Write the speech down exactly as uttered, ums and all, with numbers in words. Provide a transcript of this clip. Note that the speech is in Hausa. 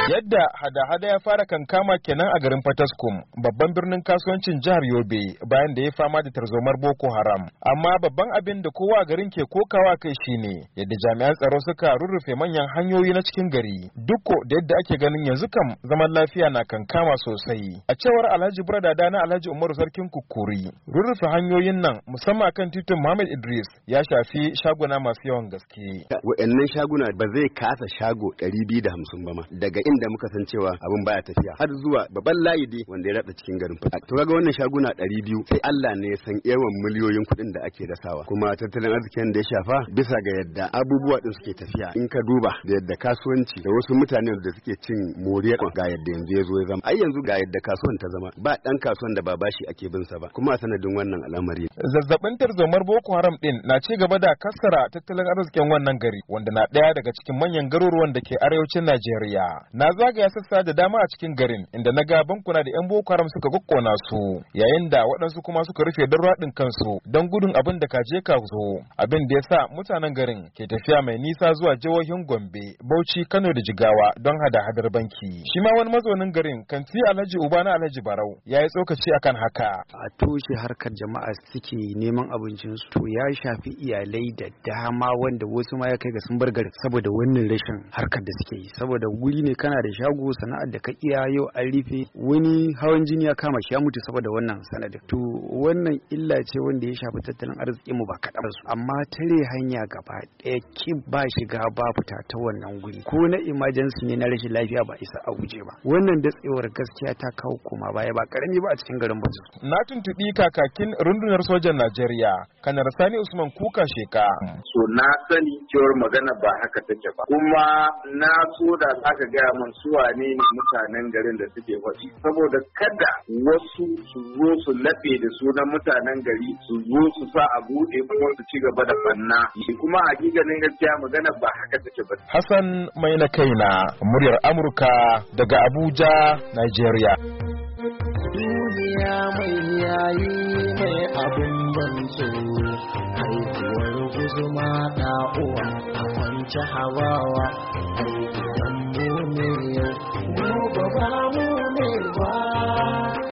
Yadda hada-hada ya fara kankama kenan a garin Fataskum, babban birnin kasuwancin jihar Yobe, bayan da ya fama da tarzomar Boko Haram. Amma babban abin da kowa a garin ke kokawa kai shine yadda jami'an tsaro suka rurrufe manyan hanyoyi na cikin gari. Dukko da yadda ake ganin yanzu kam zaman lafiya na kankama sosai. A cewar Alhaji Bradada na Alhaji Umaru Sarkin Kukkuri, rurrufe hanyoyin nan musamman kan titin Muhammad Idris ya shafi shaguna masu yawan gaske. Wa'annan shaguna ba zai kasa shago ɗari biyu da hamsin ba ma. Daga inda muka san cewa abin baya tafiya har zuwa babban layi dai wanda ya ratsa cikin garin Fata. To kaga wannan shaguna ɗari biyu sai Allah ne ya san yawan miliyoyin kuɗin da ake dasawa. Kuma tattalin arzikin da ya shafa bisa ga yadda abubuwa din suke tafiya. In ka duba da yadda kasuwanci da wasu mutane da suke cin moriyar ga yadda yanzu ya zo ya zama. Ai yanzu ga yadda kasuwan ta zama ba dan kasuwan da ba bashi ake bin sa ba. Kuma a sanadin wannan al'amari. Zazzabin tarzomar Boko Haram din na ci gaba da kaskara tattalin arzikin wannan gari wanda na ɗaya daga cikin manyan garuruwan da ke arewacin Najeriya. Na zagaya sassa da dama a cikin garin inda na ga bankuna da yan Boko Haram suka kokkona su yayin da waɗansu kuma suka rufe don raɗin kansu don gudun abin da kaje ka zo, abin da ya sa mutanen garin ke tafiya mai nisa zuwa jihohin Gombe, Bauchi, Kano da Jigawa don hada-hadar banki. Shi ma wani mazaunin garin kanti Alhaji Uba na Alhaji Barau ya yi tsokaci akan haka. A toshe harkar jama'a suke neman abincinsu to ya shafi iyalai da dama wanda wasu ma ya kai ga sun bar garin saboda wannan rashin harkar da suke yi, saboda wuri ne kana da shago sana'ar da ka iya yau an rufe, wani hawan jini ya kama shi ya mutu saboda wannan sanadin. To wannan illa ce wanda ya shafi tattalin arzikin mu ba kaɗan su, amma tare hanya gaba ɗaya ki ba shiga ba fita ta wannan guri ko na emergency ne na rashin lafiya ba isa a guje ba. Wannan datsewar gaskiya ta kawo koma baya ba karami ba a cikin garin Bauchi. Na tuntuɓi kakakin rundunar sojan Najeriya Kanar Sani Usman Kuka Sheka. So na sani cewar magana ba haka take ba, kuma na so da zaka gaya min su wane ne mutanen garin da suke faɗi, saboda kada wasu su zo su laɓe da sunan mutanen gari su zo su sa a buɗe kuma su ci gaba da banna, kuma hakikanin gaskiya magana ba haka take ba. Hassan mai na kaina, muryar Amurka daga Abuja, Nigeria. Duniya mai yayi mai abin ban tsoro, haihuwar guzuma da uwa a kwanci hawawa, haihuwar mu ne yau, gobe ba